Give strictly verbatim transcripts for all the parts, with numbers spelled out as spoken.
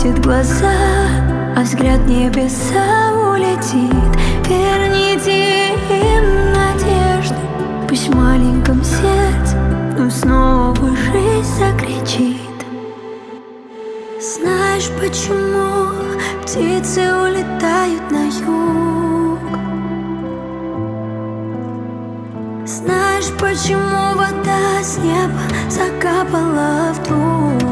отводит глаза, а взгляд небеса улетит. Верните им надежду, пусть в маленьком сердце вновь снова жизнь закричит. Знаешь, почему птицы улетают на юг? Знаешь, почему вода с неба закапала вдруг?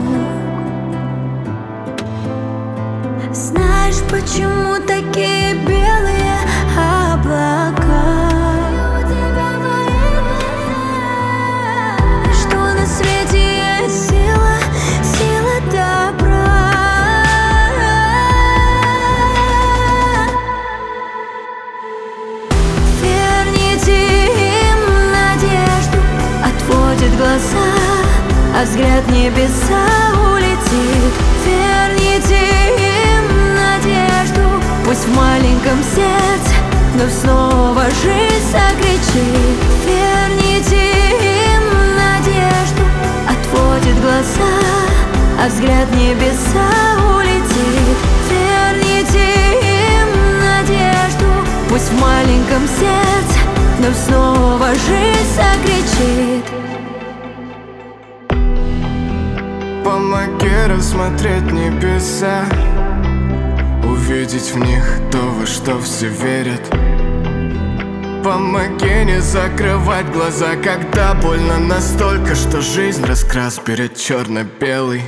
Знаешь, почему такие белые облака? Что на свете есть сила, сила добра. Верните им надежду, отводит глаза, а взгляд небеса улетит. Верните им надежду, пусть в маленьком сердце вновь снова жизнь закричит. Верните им надежду, отводит глаза, а взгляд небеса улетит. Верните им надежду, пусть в маленьком сердце вновь снова жизнь закричит. Помоги рассмотреть небеса, увидеть в них то, во что все верят. Помоги не закрывать глаза, когда больно настолько, что жизнь раскрас перед черно-белой.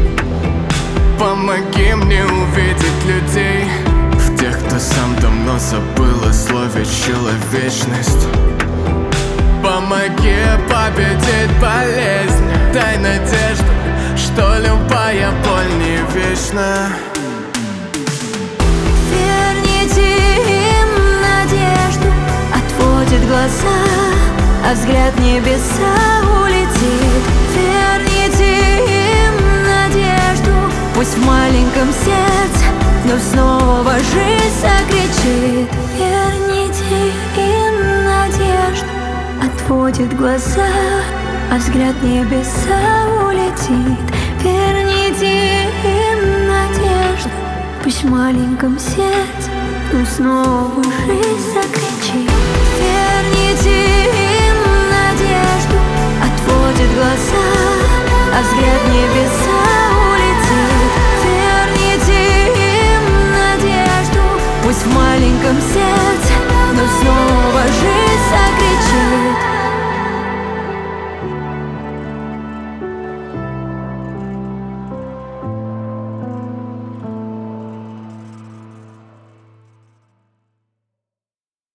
Помоги мне увидеть людей, в тех, кто сам давно забыл о слове человечность. Помоги победить болезнь, дай надежду, что любая боль не вечна. Верните им надежду, отводит глаза, а взгляд небеса улетит. Верните им надежду, пусть в маленьком сердце вновь снова жизнь закричит. Верните им надежду, отводит глаза, а взгляд небеса улетит. Верните им надежду, пусть в маленьком сердце вновь снова жизнь закричит. Верните им надежду, отводит глаза, а взгляд небеса